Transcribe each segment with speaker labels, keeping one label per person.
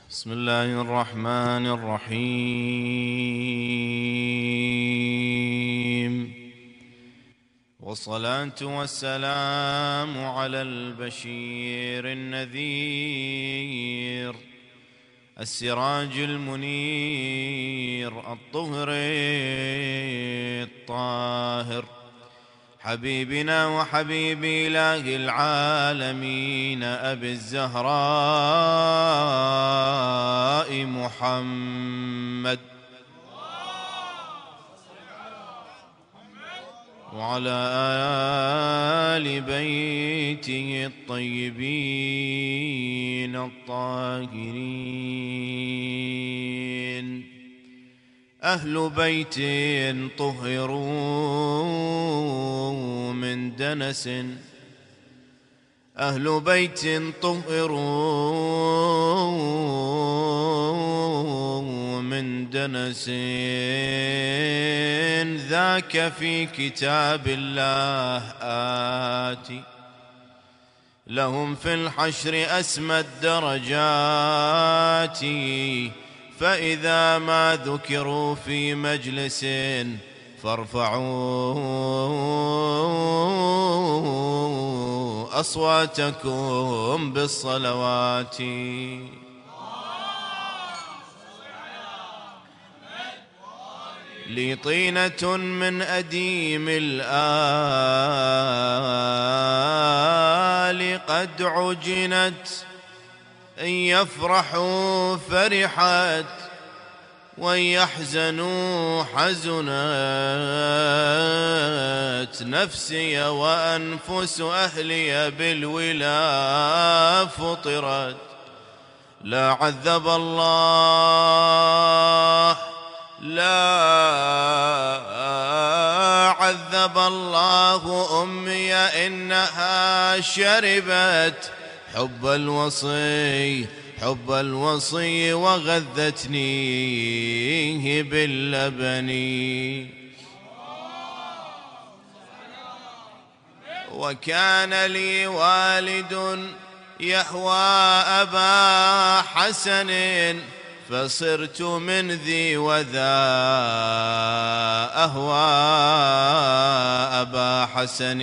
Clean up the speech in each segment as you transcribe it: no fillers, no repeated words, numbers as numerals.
Speaker 1: بسم الله الرحمن الرحيم، والصلاة والسلام على البشير النذير، السراج المنير، الطهر الطاهر، حبيبنا وحبيب إله العالمين أبي الزهراء محمد وعلى آل بيته الطيبين الطاهرين، أهل بيت طهروا من دنس، أهل بيت طهروا من دنس، ذاك في كتاب الله آتي، لهم في الحشر أسمى الدرجات، فإذا ما ذكروا في مجلس فارفعوا أصواتكم بالصلوات. لي طينة من أديم الآل قد عجنت، إن يفرحوا فرحت وإن يحزنوا حزنت، نفسي وأنفس أهلي بالولا فطرت، لا عذب الله أمي إنها شربت حب الوصي وغذتنيه باللبن، وكان لي والد يهوى أبا حسن، فصرت من ذي وذا أهوى أبا حسن.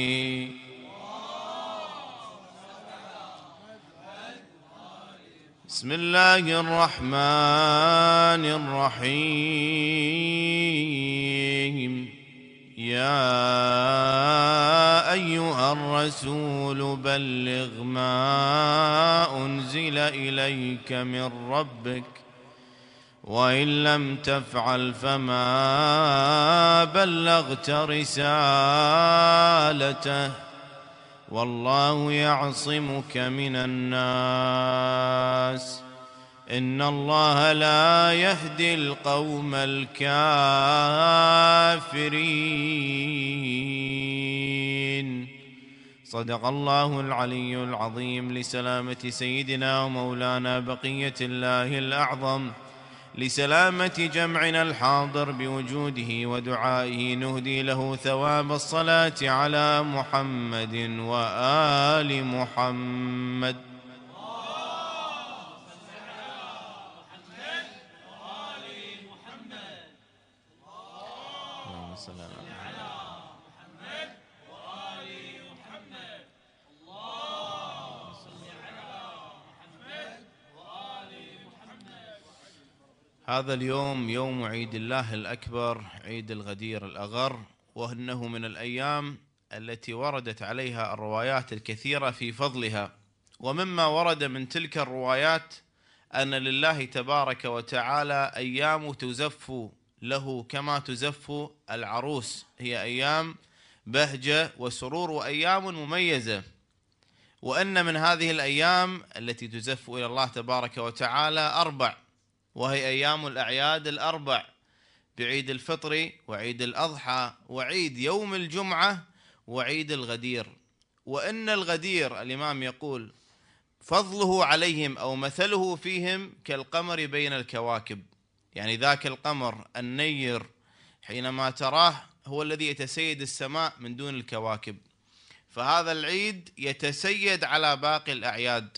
Speaker 1: بسم الله الرحمن الرحيم، يا أيها الرسول بلغ ما أنزل إليك من ربك، وإن لم تفعل فما بلغت رسالته، والله يعصمك من الناس، إن الله لا يهدي القوم الكافرين. صدق الله العلي العظيم. لسلامة سيدنا ومولانا بقية الله الأعظم، لسلامة جمعنا الحاضر بوجوده ودعائه، نهدي له ثواب الصلاة على محمد وآل محمد. هذا اليوم يوم عيد الله الأكبر، عيد الغدير الأغر، وأنه من الأيام التي وردت عليها الروايات الكثيرة في فضلها. ومما ورد من تلك الروايات أن لله تبارك وتعالى أيام تزف له كما تزف العروس، هي أيام بهجة وسرور وأيام مميزة، وأن من هذه الأيام التي تزف إلى الله تبارك وتعالى أربع، وهي أيام الأعياد الأربع، بعيد الفطر وعيد الأضحى وعيد يوم الجمعة وعيد الغدير. وإن الغدير الإمام يقول فضله عليهم أو مثله فيهم كالقمر بين الكواكب، يعني ذاك القمر النير حينما تراه هو الذي يتسيد السماء من دون الكواكب، فهذا العيد يتسيد على باقي الأعياد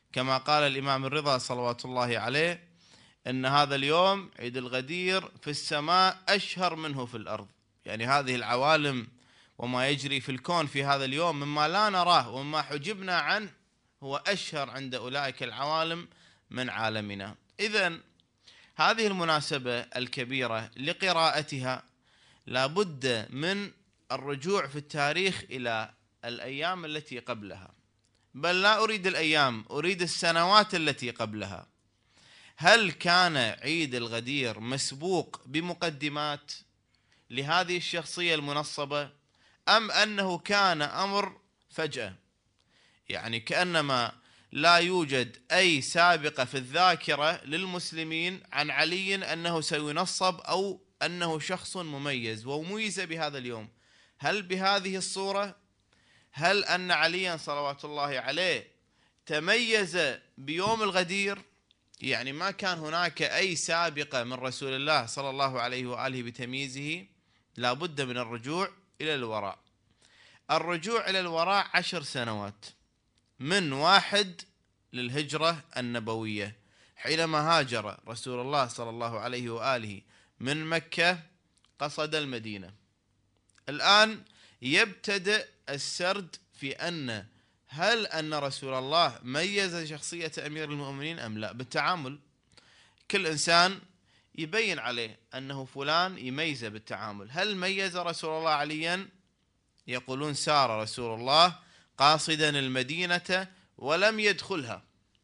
Speaker 1: كما قال الإمام الرضا صلوات الله عليه أن هذا اليوم عيد الغدير في السماء أشهر منه في الأرض. يعني هذه العوالم وما يجري في الكون في هذا اليوم مما لا نراه ومما حجبنا عنه هو أشهر عند أولئك العوالم من عالمنا. إذن هذه المناسبة الكبيرة لقراءتها لابد من الرجوع في التاريخ إلى الأيام التي قبلها، بل لا أريد الأيام، أريد السنوات التي قبلها. هل كان عيد الغدير مسبوق بمقدمات لهذه الشخصية المنصبة، أم أنه كان أمر فجأة؟ يعني كأنما لا يوجد أي سابقة في الذاكرة للمسلمين عن علي أنه سينصب أو أنه شخص مميز ومميز بهذا اليوم. هل بهذه الصورة؟ هل أن عليا صلوات الله عليه تميز بيوم الغدير؟ يعني ما كان هناك أي سابقة من رسول الله صلى الله عليه وآله بتمييزه. لا بد من الرجوع إلى الوراء. الرجوع إلى الوراء 10 سنوات من 1 للهجرة النبوية، حينما هاجر رسول الله صلى الله عليه وآله من مكة قصد المدينة. الآن يبتدأ السرد في أن هل أن رسول الله ميز شخصية أمير المؤمنين أم لا؟ بالتعامل. كل إنسان يبين عليه أنه فلان يميزه بالتعامل. هل ميز رسول الله عليا؟ يقولون سار رسول الله قاصدا المدينة ولم يدخلها،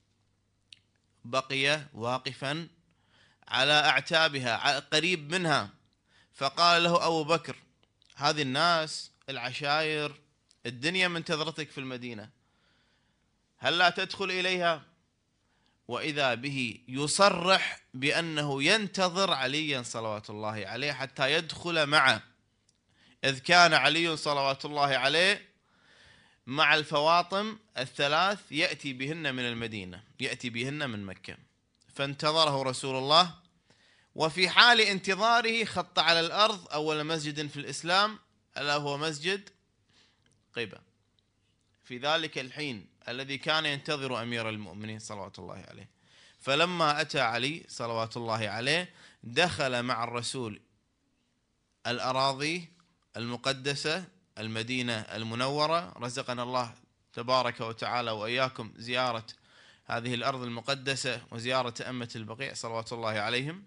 Speaker 1: بقي واقفا على أعتابها قريب منها، فقال له أبو بكر: هذه الناس العشائر الدنيا منتظرتك في المدينة، هل لا تدخل إليها؟ وإذا به يصرح بأنه ينتظر عليا صلوات الله عليه حتى يدخل معه، إذ كان علي صلوات الله عليه مع الفواطم الثلاث يأتي بهن من المدينة، يأتي بهن من مكة. فانتظره رسول الله، وفي حال انتظاره خط على الأرض أول مسجد في الإسلام ألا هو مسجد قباء، في ذلك الحين الذي كان ينتظر أمير المؤمنين صلوات الله عليه. فلما أتى علي صلوات الله عليه دخل مع الرسول الأراضي المقدسة المدينة المنورة. رزقنا الله تبارك وتعالى وإياكم زيارة هذه الأرض المقدسة وزيارة أمة البقيع صلوات الله عليهم.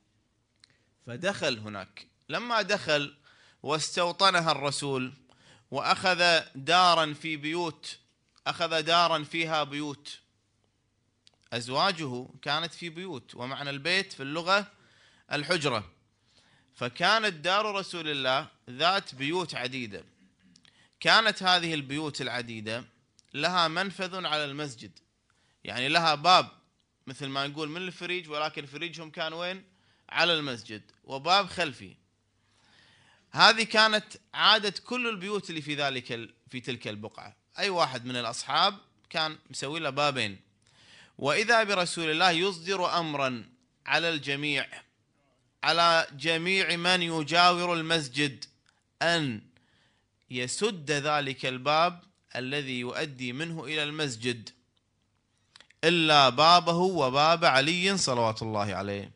Speaker 1: فدخل هناك. لما دخل واستوطنها الرسول وأخذ دارا في بيوت، أخذ دارا فيها بيوت، أزواجه كانت في بيوت، ومعنى البيت في اللغة الحجرة، فكانت دار رسول الله ذات بيوت عديدة. كانت هذه البيوت العديدة لها منفذ على المسجد، يعني لها باب مثل ما نقول من الفريج، ولكن فريجهم كان وين؟ على المسجد، وباب خلفي. هذه كانت عادة كل البيوت اللي في تلك البقعة. أي واحد من الأصحاب كان مسوي له بابين. وإذا برسول الله يصدر أمرا على الجميع، على جميع من يجاور المسجد، أن يسد ذلك الباب الذي يؤدي منه إلى المسجد إلا بابه وباب علي صلوات الله عليه.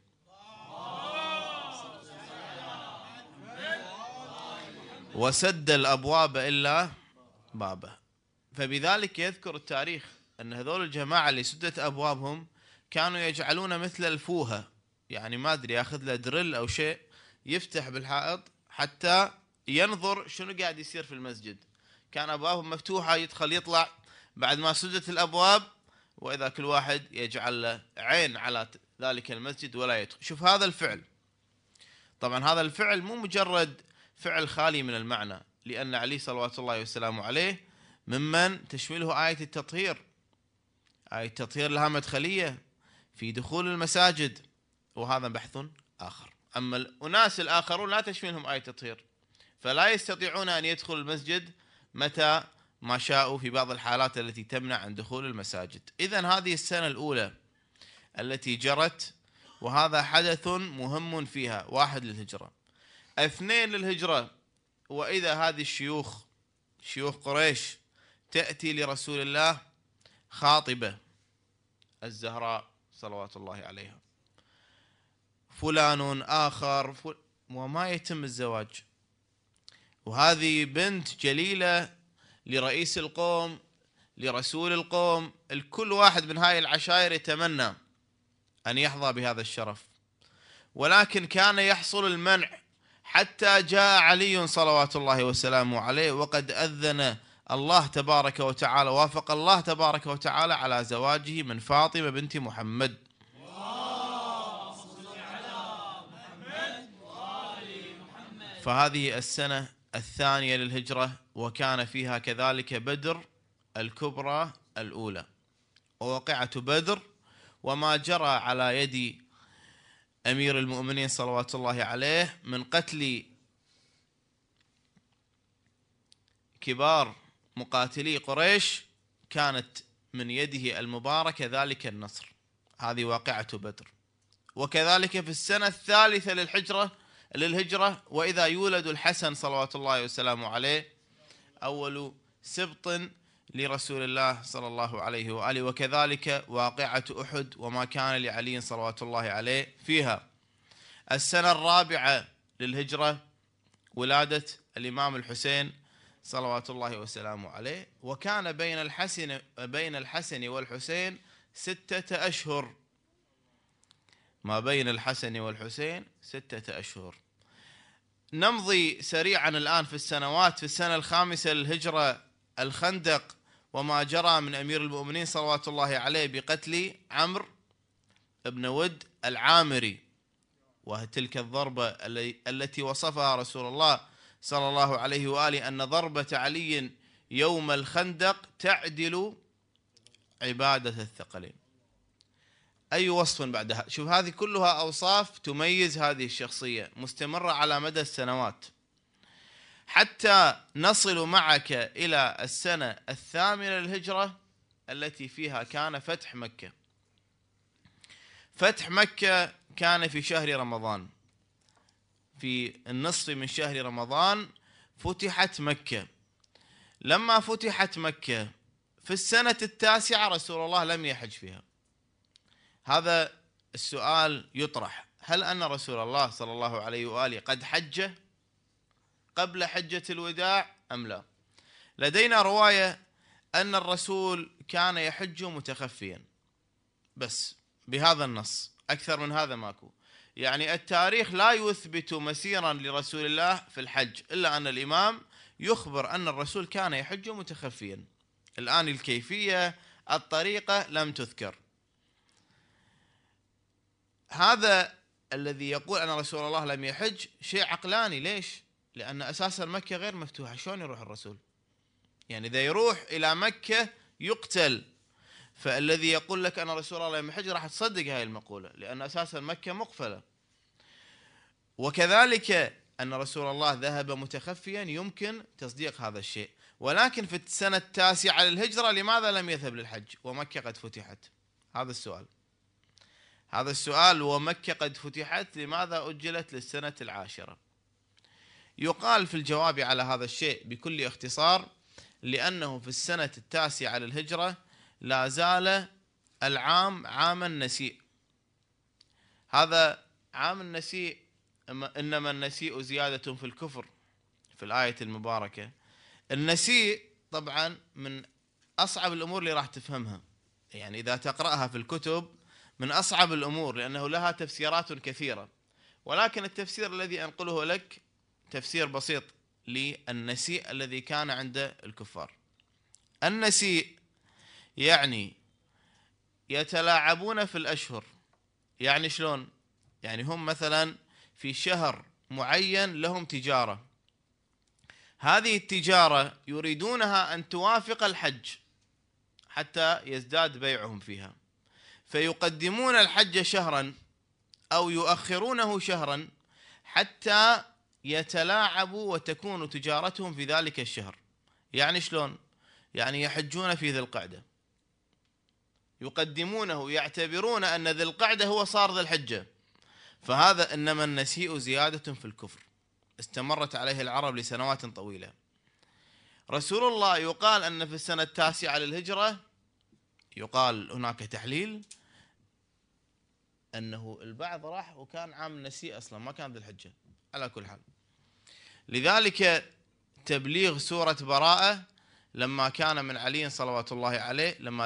Speaker 1: وسد الأبواب إلا بابه. فبذلك يذكر التاريخ أن هذول الجماعة اللي سدت أبوابهم كانوا يجعلون مثل الفوهة، يعني ما أدري يأخذ له درل أو شيء يفتح بالحائط حتى ينظر شنو قاعد يصير في المسجد. كان أبوابهم مفتوحة، يدخل يطلع بعد ما سدت الأبواب، وإذا كل واحد يجعل له عين على ذلك المسجد ولا يدخل. شوف هذا الفعل. طبعا هذا الفعل مو مجرد فعل خالي من المعنى، لأن علي صلوات الله وسلامه عليه ممن تشمله آية التطهير. آية التطهير لها مدخلية في دخول المساجد، وهذا بحث آخر. أما الأناس الآخرون لا تشملهم آية التطهير، فلا يستطيعون أن يدخلوا المسجد متى ما شاءوا في بعض الحالات التي تمنع عن دخول المساجد. إذن هذه السنة الأولى التي جرت، وهذا حدث مهم فيها: 1 للهجرة، 2 للهجرة. وإذا هذه الشيوخ، شيوخ قريش، تأتي لرسول الله خاطبة الزهراء صلوات الله عليها، فلان آخر وما يتم الزواج. وهذه بنت جليلة لرئيس القوم، لرسول القوم، الكل واحد من هاي العشائر يتمنى أن يحظى بهذا الشرف، ولكن كان يحصل المنع حتى جاء علي صلوات الله وسلامه عليه، وقد أذن الله تبارك وتعالى، وافق الله تبارك وتعالى على زواجه من فاطمة بنت محمد. فهذه السنة الثانية للهجرة، وكان فيها كذلك بدر الكبرى الأولى، ووقعة بدر وما جرى على يد أمير المؤمنين صلوات الله عليه من قتل كبار مقاتلي قريش، كانت من يده المباركة ذلك النصر. هذه واقعة بدر. وكذلك في السنة الثالثة للهجرة وإذا يولد الحسن صلوات الله وسلامه عليه أول سبط لرسول الله صلى الله عليه وآله. وكذلك واقعة أحد وما كان لعلي صلوات الله عليه فيها. السنة الرابعة للهجرة ولادة الإمام الحسين صلوات الله وسلامه عليه، وكان بين الحسن والحسين 6 أشهر، ما بين الحسن والحسين 6 أشهر. نمضي سريعا الآن في السنوات. في السنة الخامسة للهجرة الخندق وما جرى من أمير المؤمنين صلوات الله عليه بقتل عمرو بن ود العامري، وتلك الضربة التي وصفها رسول الله صلى الله عليه وآله أن ضربة علي يوم الخندق تعدل عبادة الثقلين. أي وصف بعدها؟ شوف، هذه كلها أوصاف تميز هذه الشخصية مستمرة على مدى السنوات، حتى نصل معك إلى السنة الثامنة للهجرة التي فيها كان فتح مكة. فتح مكة كان في شهر رمضان، في النصف من شهر رمضان فتحت مكة. لما فتحت مكة في السنة التاسعة رسول الله لم يحج فيها. هذا السؤال يطرح: هل أن رسول الله صلى الله عليه وآله قد حج قبل حجة الوداع أم لا؟ لدينا رواية أن الرسول كان يحج متخفيا، بس بهذا النص، أكثر من هذا ماكو. يعني التاريخ لا يثبت مسيرا لرسول الله في الحج، إلا أن الإمام يخبر أن الرسول كان يحج متخفيا. الآن الكيفية، الطريقة لم تذكر. هذا الذي يقول أن رسول الله لم يحج شيء عقلاني. ليش؟ لأن أساسا مكة غير مفتوحة، شلون يروح الرسول؟ يعني إذا يروح إلى مكة يقتل. فالذي يقول لك أن رسول الله لم يحج راح تصدق هاي المقولة، لأن أساسا مكة مقفلة. وكذلك أن رسول الله ذهب متخفيا يمكن تصديق هذا الشيء. ولكن في السنة التاسعة للهجرة لماذا لم يذهب للحج ومكة قد فتحت؟ هذا السؤال. ومكة قد فتحت، لماذا أجلت للسنة العاشرة؟ يقال في الجواب على هذا الشيء بكل اختصار: لأنه في السنة التاسعة للهجرة لا زال العام عام النسيء. هذا عام النسيء، إنما النسيء زيادة في الكفر في الآية المباركة. النسيء طبعا من أصعب الأمور اللي راح تفهمها، يعني إذا تقرأها في الكتب من أصعب الأمور، لأنه لها تفسيرات كثيرة. ولكن التفسير الذي أنقله لك تفسير بسيط للنسيء الذي كان عند الكفار. النسيء يعني يتلاعبون في الأشهر. يعني شلون؟ يعني هم مثلا في شهر معين لهم تجارة، هذه التجارة يريدونها أن توافق الحج حتى يزداد بيعهم فيها، فيقدمون الحج شهرا أو يؤخرونه شهرا حتى يتلاعبوا وتكون تجارتهم في ذلك الشهر. يعني شلون؟ يعني يحجون في ذي القعدة، يقدمونه، يعتبرون أن ذي القعدة هو صار ذي الحجة. فهذا إنما النسيء زيادة في الكفر استمرت عليه العرب لسنوات طويلة. رسول الله يقال أن في السنة التاسعة للهجرة يقال هناك تحليل أنه البعض راح وكان عام النسيء أصلا، ما كان ذي الحجة. على كل حال، لذلك تبليغ سورة براءة لما كان من علي صلوات الله عليه، لما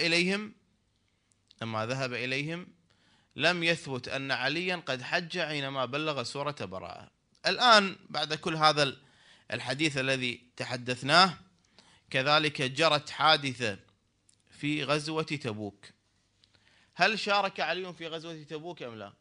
Speaker 1: ذهب إليهم لم يثبت أن عليا قد حج حينما بلغ سورة براءة. الآن بعد كل هذا الحديث الذي تحدثناه، كذلك جرت حادثة في غزوة تبوك. هل شارك علي في غزوة تبوك أم لا؟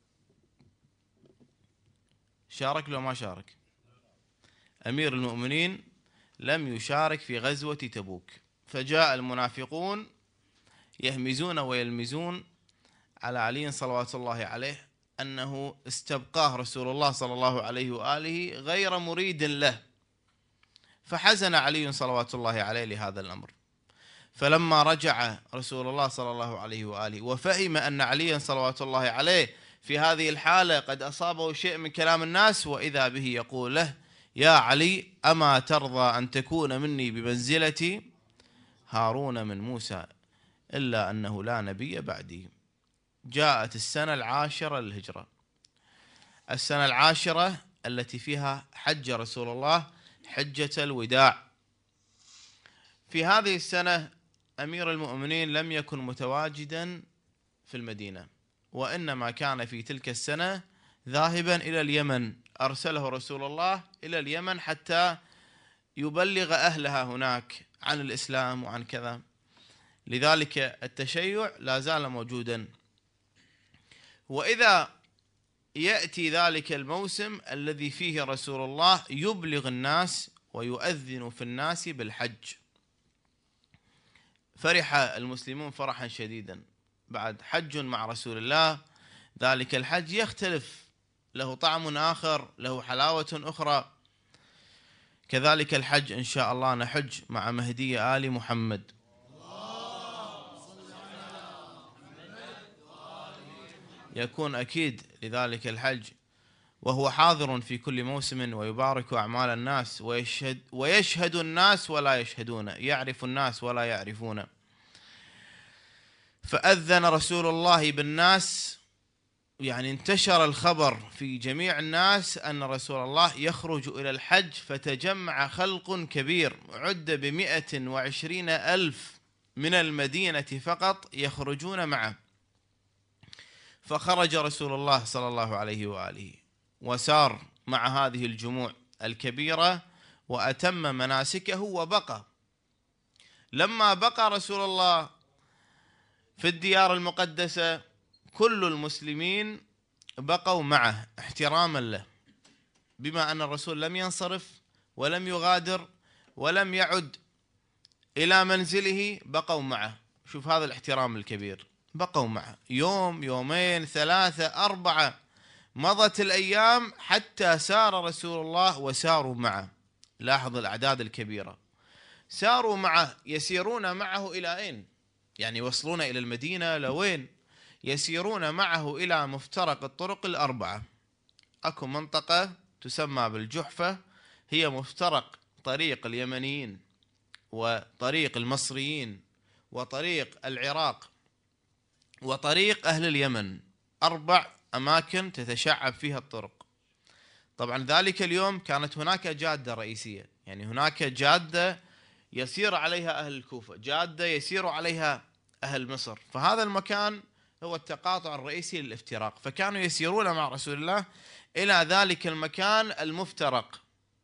Speaker 1: شارك لو ما شارك؟ أمير المؤمنين لم يشارك في غزوة تبوك، فجاء المنافقون يهمزون ويلمزون على علي صلوات الله عليه أنه استبقاه رسول الله صلى الله عليه وآله غير مريد له، فحزن علي صلوات الله عليه لهذا الأمر. فلما رجع رسول الله صلى الله عليه وآله وفهم أن علي صلوات الله عليه في هذه الحالة قد أصابه شيء من كلام الناس، وإذا به يقول له: يا علي، أما ترضى أن تكون مني بمنزلة هارون من موسى، إلا أنه لا نبي بعدي. جاءت السنة 10 للهجرة، السنة 10 التي فيها حج رسول الله حجة الوداع. في هذه السنة أمير المؤمنين لم يكن متواجدا في المدينة، وإنما كان في تلك السنة ذاهبا إلى اليمن، أرسله رسول الله إلى اليمن حتى يبلغ أهلها هناك عن الإسلام وعن كذا. لذلك التشيع لا زال موجودا. وإذا يأتي ذلك الموسم الذي فيه رسول الله يبلغ الناس ويؤذن في الناس بالحج، فرح المسلمون فرحا شديدا. بعد حج مع رسول الله، ذلك الحج يختلف، له طعم آخر، له حلاوة أخرى. كذلك الحج إن شاء الله نحج مع مهدي آل محمد. يكون أكيد لذلك الحج وهو حاضر في كل موسم ويبارك أعمال الناس، ويشهد الناس ولا يشهدون، يعرف الناس ولا يعرفون. فأذن رسول الله بالناس، يعني انتشر الخبر في جميع الناس أن رسول الله يخرج إلى الحج، فتجمع خلق كبير عد ب120,000 من المدينة فقط يخرجون معه. فخرج رسول الله صلى الله عليه وآله وسار مع هذه الجموع الكبيرة وأتم مناسكه وبقى. لما بقى رسول الله في الديار المقدسة كل المسلمين بقوا معه احتراما له، بما أن الرسول لم ينصرف ولم يغادر ولم يعد إلى منزله، بقوا معه. شوف هذا الاحترام الكبير، بقوا معه يوم، يومين، 3، 4، مضت الأيام حتى سار رسول الله وساروا معه. لاحظ الأعداد الكبيرة، ساروا معه، يسيرون معه إلى أين؟ يعني يوصلون إلى المدينة لوين؟ يسيرون معه إلى مفترق الطرق 4. أكو منطقة تسمى بالجحفة، هي مفترق طريق اليمنيين وطريق المصريين وطريق العراق وطريق أهل اليمن، 4 أماكن تتشعب فيها الطرق. طبعا ذلك اليوم كانت هناك جادة رئيسية، يعني هناك جادة يسير عليها أهل الكوفة، جادة يسير عليها أهل مصر، فهذا المكان هو التقاطع الرئيسي للافتراق. فكانوا يسيرون مع رسول الله إلى ذلك المكان المفترق،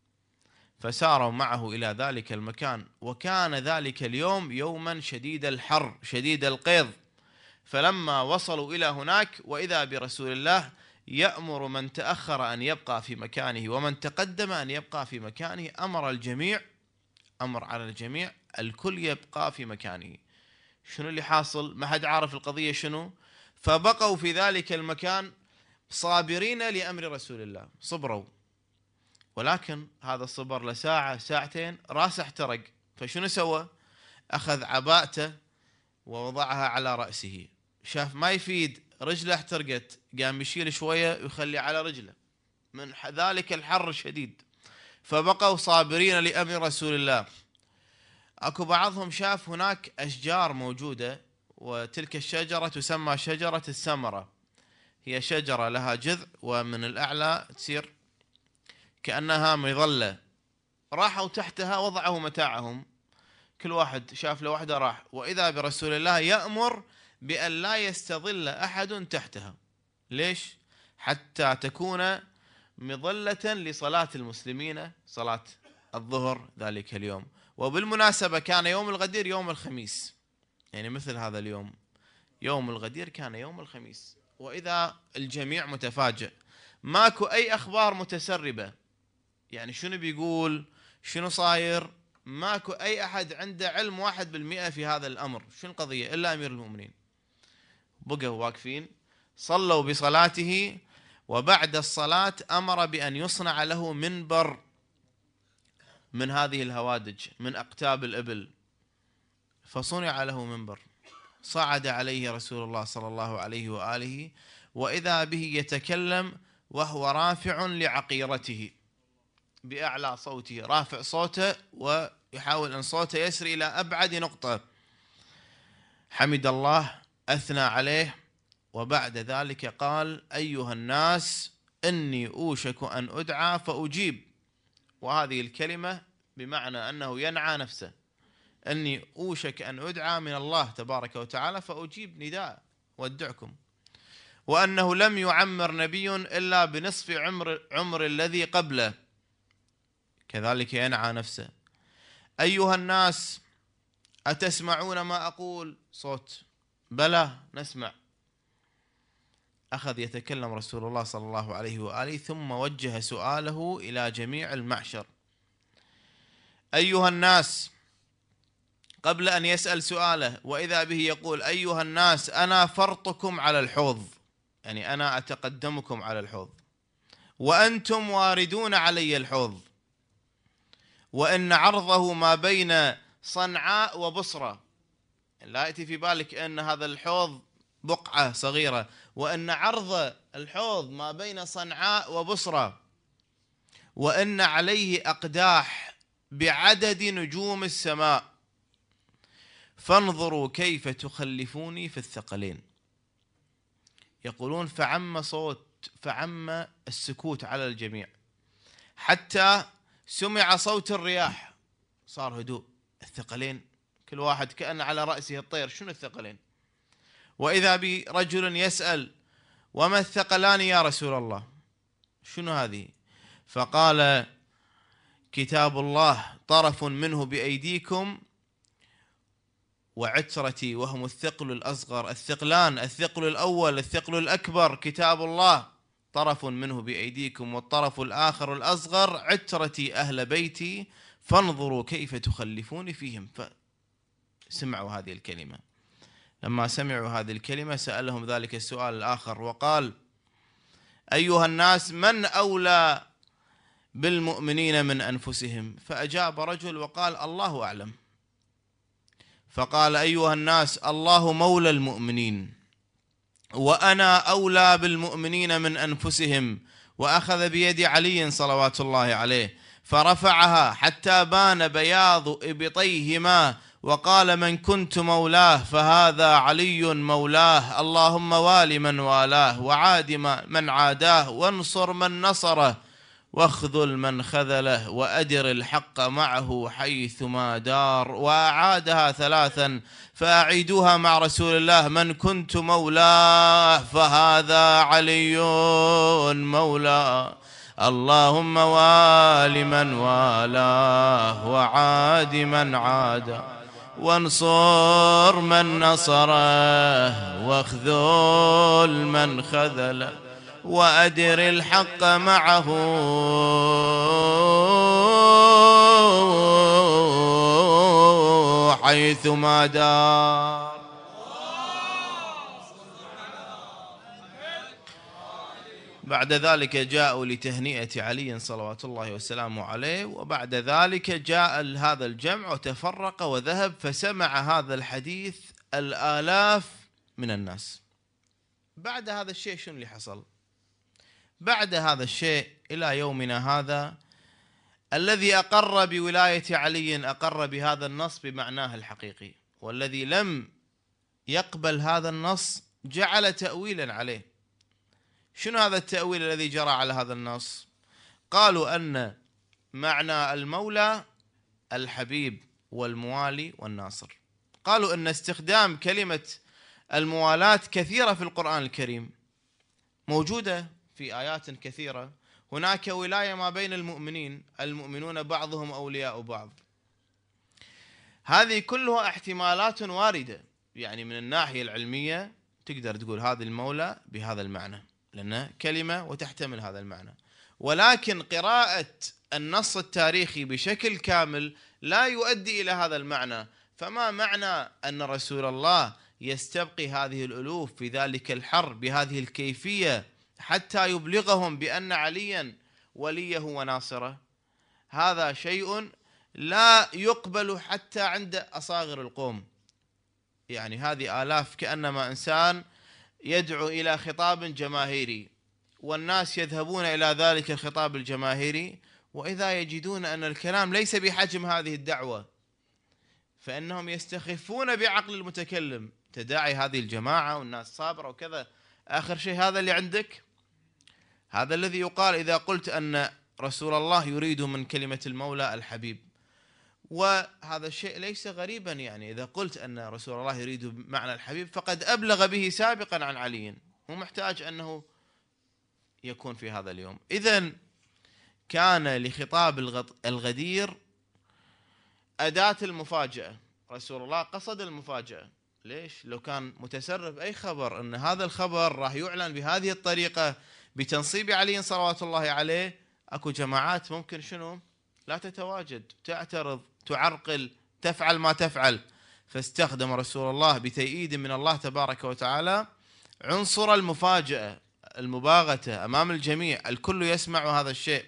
Speaker 1: فساروا معه إلى ذلك المكان. وكان ذلك اليوم يوما شديد الحر شديد القيظ. فلما وصلوا إلى هناك وإذا برسول الله يأمر من تأخر أن يبقى في مكانه ومن تقدم أن يبقى في مكانه. أمر الجميع، أمر على الجميع، الكل يبقى في مكانه. شنو اللي حاصل؟ ما حد عارف القضية شنو. فبقوا في ذلك المكان صابرين لأمر رسول الله، صبروا. ولكن هذا الصبر لساعة ساعتين راسه احترق. فشنو سوى؟ أخذ عباءته ووضعها على رأسه، شاف ما يفيد، رجله احترقت، قام يشيل شوية ويخلي على رجله من ذلك الحر الشديد. فبقوا صابرين لأمر رسول الله. أكو بعضهم شاف هناك أشجار موجودة، وتلك الشجرة تسمى شجرة السمرة، هي شجرة لها جذع ومن الأعلى تصير كأنها مظلة، راحوا تحتها وضعوا متاعهم، كل واحد شاف له واحدة راح، وإذا برسول الله يأمر بأن لا يستظل أحد تحتها. ليش؟ حتى تكون مظلة لصلاة المسلمين، صلاة الظهر ذلك اليوم. وبالمناسبة كان يوم الغدير يوم الخميس، يعني مثل هذا اليوم يوم الغدير كان يوم الخميس، وإذا الجميع متفاجئ، ماكو أي أخبار متسربة، يعني شنو بيقول شنو صاير، ماكو أي أحد عنده علم 1% في هذا الأمر شنو القضية إلا أمير المؤمنين. بقوا واقفين صلوا بصلاته، وبعد الصلاة أمر بأن يصنع له منبر من هذه الهوادج من أقتاب الإبل، فصنع له منبر، صعد عليه رسول الله صلى الله عليه وآله، وإذا به يتكلم وهو رافع لعقيرته بأعلى صوته، رافع صوته ويحاول أن صوته يسري إلى أبعد نقطة، حمد الله أثنى عليه، وبعد ذلك قال أيها الناس إني أوشك أن أدعى فأجيب، وهذه الكلمة بمعنى أنه ينعى نفسه، أني أوشك أن أدعى من الله تبارك وتعالى فأجيب نداء وأدعكم، وأنه لم يعمر نبي إلا بنصف عمر الذي قبله، كذلك ينعى نفسه. أيها الناس أتسمعون ما أقول؟ صوت بلى نسمع. أخذ يتكلم رسول الله صلى الله عليه وآله، ثم وجه سؤاله إلى جميع المعشر. أيها الناس، قبل أن يسأل سؤاله وإذا به يقول أيها الناس أنا فرطكم على الحوض، يعني أنا أتقدمكم على الحوض، وأنتم واردون علي الحوض، وإن عرضه ما بين صنعاء وبصرة، لا يأتي في بالك أن هذا الحوض بقعة صغيرة، وأن عرض الحوض ما بين صنعاء وبصرة، وأن عليه أقداح بعدد نجوم السماء، فانظروا كيف تخلفوني في الثقلين. يقولون فعم السكوت على الجميع حتى سمع صوت الرياح، صار هدوء. الثقلين، كل واحد كأن على رأسه الطير، شنو الثقلين؟ وإذا برجل يسأل وما الثقلان يا رسول الله؟ شنو هذه؟ فقال كتاب الله طرف منه بأيديكم، وعترتي وهم الثقل الأصغر، الثقلان، الثقل الأول الثقل الأكبر كتاب الله طرف منه بأيديكم، والطرف الآخر الأصغر عترتي أهل بيتي، فانظروا كيف تخلفون فيهم. فسمعوا هذه الكلمة، لما سمعوا هذه الكلمة سألهم ذلك السؤال الآخر وقال أيها الناس من أولى بالمؤمنين من أنفسهم؟ فأجاب رجل وقال الله أعلم. فقال أيها الناس الله مولى المؤمنين، وأنا أولى بالمؤمنين من أنفسهم، وأخذ بيد علي صلوات الله عليه فرفعها حتى بان بياض إبطيهما، وقال من كنت مولاه فهذا علي مولاه، اللهم وال من والاه، وعاد من عاداه، وانصر من نصره، واخذل من خذله، وأدر الحق معه حيثما دار. وأعادها ثلاثا، فأعيدوها مع رسول الله من كنت مولاه فهذا علي مولاه، اللهم وال من والاه، وعاد من عاده، وانصر من نصره، واخذل من خذله، وأدر الحق معه حيثما دار. بعد ذلك جاءوا لتهنئة علي صلوات الله وسلامه عليه، وبعد ذلك جاء هذا الجمع وتفرق وذهب، فسمع هذا الحديث الآلاف من الناس. بعد هذا الشيء شنو اللي حصل؟ بعد هذا الشيء إلى يومنا هذا الذي أقر بولاية علي أقر بهذا النص بمعناه الحقيقي، والذي لم يقبل هذا النص جعل تأويلا عليه. شنو هذا التأويل الذي جرى على هذا النص؟ قالوا أن معنى المولى الحبيب والموالي والناصر. قالوا أن استخدام كلمة الموالاة كثيرة في القرآن الكريم، موجودة في آيات كثيرة. هناك ولاية ما بين المؤمنين، المؤمنون بعضهم أولياء بعض. هذه كلها احتمالات واردة، يعني من الناحية العلمية تقدر تقول هذه المولى بهذا المعنى لأنها كلمة وتحتمل هذا المعنى، ولكن قراءة النص التاريخي بشكل كامل لا يؤدي إلى هذا المعنى. فما معنى أن رسول الله يستبقي هذه الألوف في ذلك الحرب بهذه الكيفية حتى يبلغهم بأن عليا وليه وناصره؟ هذا شيء لا يقبل حتى عند أصاغر القوم. يعني هذه آلاف، كأنما إنسان يدعو إلى خطاب جماهيري والناس يذهبون إلى ذلك الخطاب الجماهيري، وإذا يجدون أن الكلام ليس بحجم هذه الدعوة فإنهم يستخفون بعقل المتكلم. تداعي هذه الجماعة والناس صابرة وكذا، آخر شيء هذا اللي عندك، هذا الذي يقال إذا قلت أن رسول الله يريد من كلمة المولى الحبيب. وهذا الشيء ليس غريبا، يعني إذا قلت أن رسول الله يريد معنى الحبيب فقد أبلغ به سابقا عن علي، مو محتاج أنه يكون في هذا اليوم. إذن كان لخطاب الغدير أداة المفاجأة. رسول الله قصد المفاجأة. ليش؟ لو كان متسرب أي خبر أن هذا الخبر راح يعلن بهذه الطريقة بتنصيب علي صلوات الله عليه، أكو جماعات ممكن شنو؟ لا تتواجد، تعترض، تعرقل، تفعل ما تفعل. فاستخدم رسول الله بتأييد من الله تبارك وتعالى عنصر المفاجأة، المباغتة أمام الجميع، الكل يسمع هذا الشيء.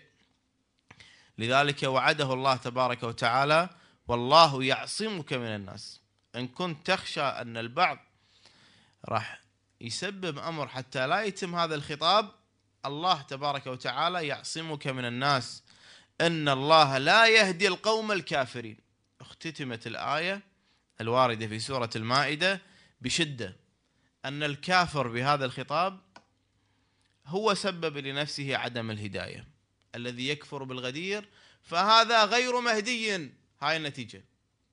Speaker 1: لذلك وعده الله تبارك وتعالى: والله يعصمك من الناس. إن كنت تخشى أن البعض راح يسبب أمر حتى لا يتم هذا الخطاب، الله تبارك وتعالى يعصمك من الناس، إن الله لا يهدي القوم الكافرين. اختتمت الآية الواردة في سورة المائدة بشدة أن الكافر بهذا الخطاب هو سبب لنفسه عدم الهداية. الذي يكفر بالغدير فهذا غير مهدي. هاي النتيجة.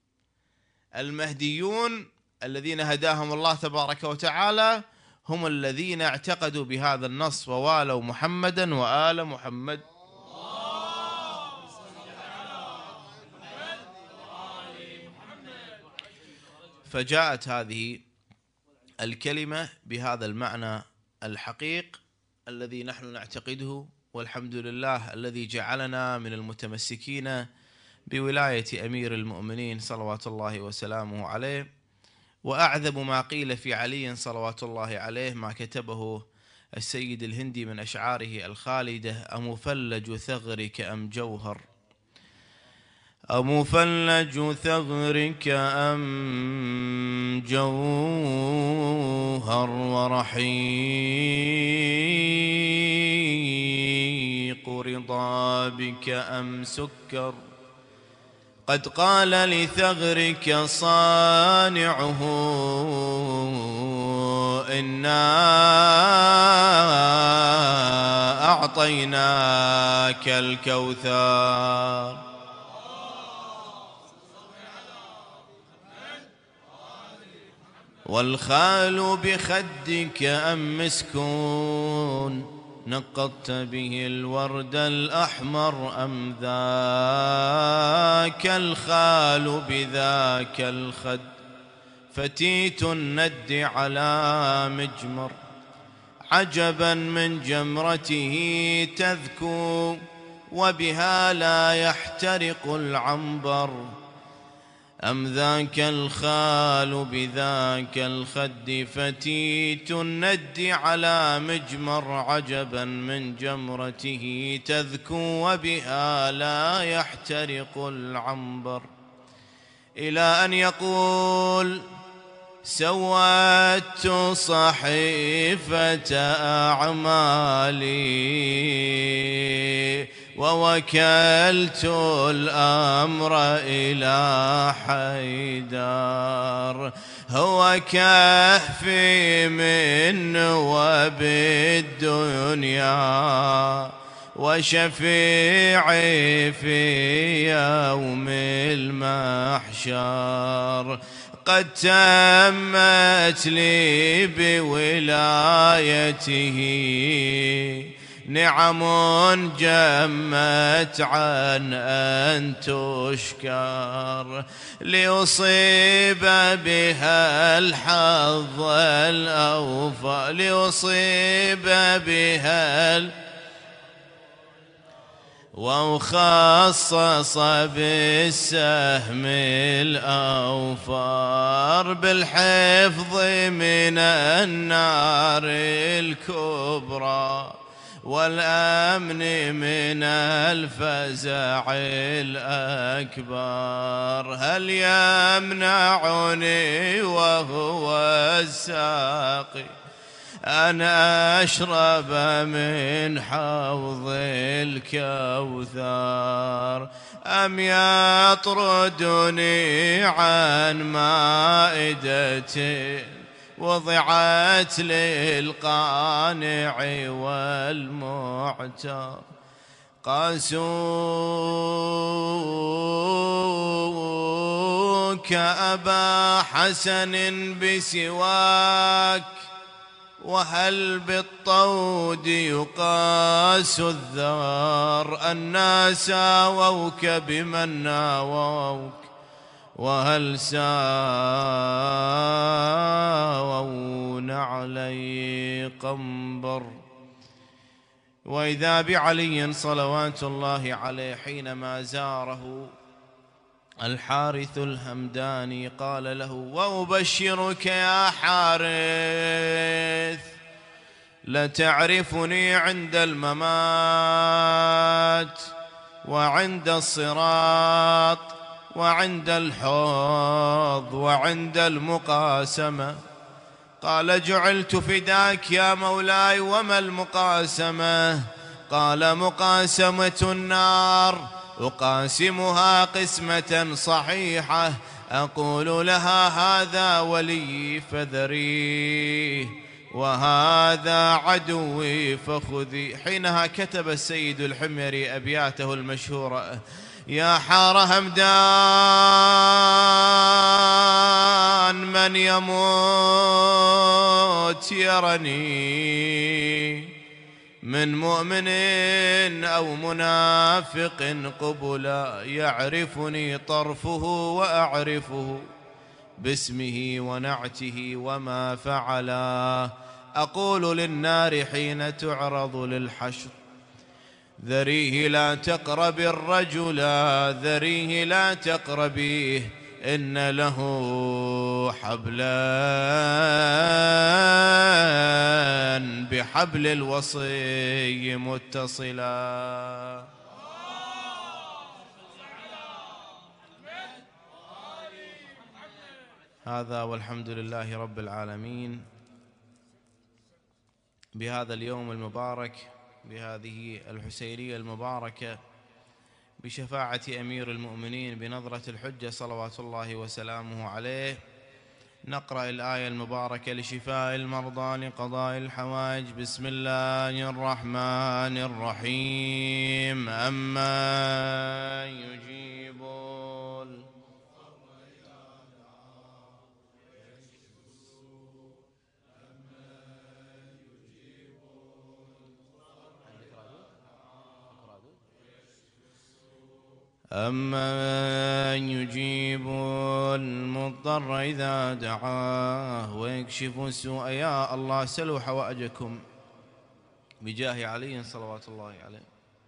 Speaker 1: المهديون الذين هداهم الله تبارك وتعالى هم الذين اعتقدوا بهذا النص ووالوا محمدا وآل محمد. فجاءت هذه الكلمة بهذا المعنى الحقيق الذي نحن نعتقده، والحمد لله الذي جعلنا من المتمسكين بولاية أمير المؤمنين صلوات الله وسلامه عليه. وأعذب ما قيل في علي صلوات الله عليه ما كتبه السيد الهندي من أشعاره الخالدة: أمفلج ثغرك أم جوهر، أمفلج ثغرك أم جوهر، ورحيق رضابك أم سكر. قد قال لثغرك صانعه: إنا أعطيناك الكوثر. والخال بخدك أم مسكون، نقضت به الورد الأحمر، أم ذاك الخال بذاك الخد فتيت الند على مجمر. عجبا من جمرته تذكو وبها لا يحترق العنبر، أم ذاك الخال بذاك الخد فتيت الند على مجمر. عجبا من جمرته تذكو وبها لا يحترق العنبر. إلى أن يقول: سوت صحيفة أعمالي ووكلت الأمر إلى حيدر. هو كهفي من وبالدنيا وشفيعي في يوم المحشر. قد تمت لي بولايته نعم جمت عن أن تشكر، ليصيب بها الحظ الأوفى، ليصيب بها وخصص بالسهم الأوفر، بالحفظ من النار الكبرى والأمن من الفزع الأكبر. هل يمنعني وهو الساقي أن أشرب من حوض الكوثر، أم يطردني عن مائدة وضعت للقانع والمعتر؟ قاسوك أبا حسن بسواك، وهل بالطود يقاس الذر؟ الناس ساووك بمن ناووك، وهل ساوون علي قنبر؟ وإذا بعلي صلوات الله عليه حينما زاره الحارث الهمداني قال له: وأبشرك يا حارث لتعرفني عند الممات وعند الصراط وعند الحوض وعند المقاسمة. قال: جعلت فداك يا مولاي، وما المقاسمة؟ قال: مقاسمة النار أقاسمها قسمة صحيحة، أقول لها هذا ولي فذريه وهذا عدوي فخذي. حينها كتب السيد الحميري أبياته المشهورة: يا حار همدان من يموت يرني من مؤمن أو منافق قبلا، يعرفني طرفه وأعرفه باسمه ونعته وما فعلا. أقول للنار حين تعرض للحشر: ذريه لا تقرب الرجل، ذريه لا تقربيه، إن له حبلا بحبل الوصي متصلا. هذا والحمد لله رب العالمين. بهذا اليوم المبارك، بهذه الحسينية المباركة، بشفاعة أمير المؤمنين بنظرة الحجة صلوات الله وسلامه عليه، نقرأ الآية المباركة لشفاء المرضى لقضاء الحوائج. بسم الله الرحمن الرحيم. أما يجيب أمن يجيب المضطر إذا دعاه ويكشف السوء. يا الله سلوا حوائجكم بجاه علي صلوات الله عليه.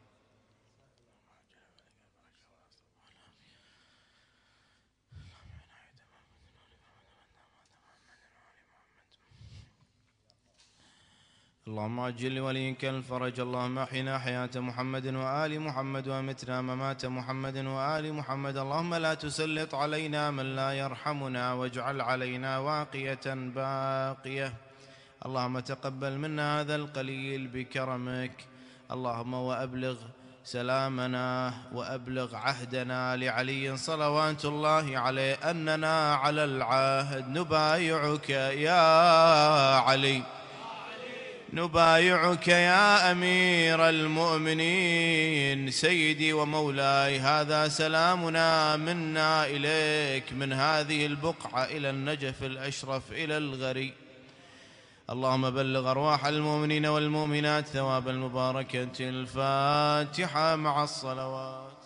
Speaker 1: اللهم عجل لوليك الفرج. اللهم احينا حياة محمد وآل محمد وامتنا ممات محمد وآل محمد. اللهم لا تسلط علينا من لا يرحمنا، واجعل علينا واقية باقية. اللهم تقبل منا هذا القليل بكرمك. اللهم وأبلغ سلامنا وأبلغ عهدنا لعلي صلوات الله عليه أننا على العهد نبايعك يا علي، نبايعك يا أمير المؤمنين سيدي ومولاي. هذا سلامنا منا إليك من هذه البقعة إلى النجف الأشرف إلى الغري. اللهم بلغ أرواح المؤمنين والمؤمنات ثواب المباركة. الفاتحة مع الصلوات.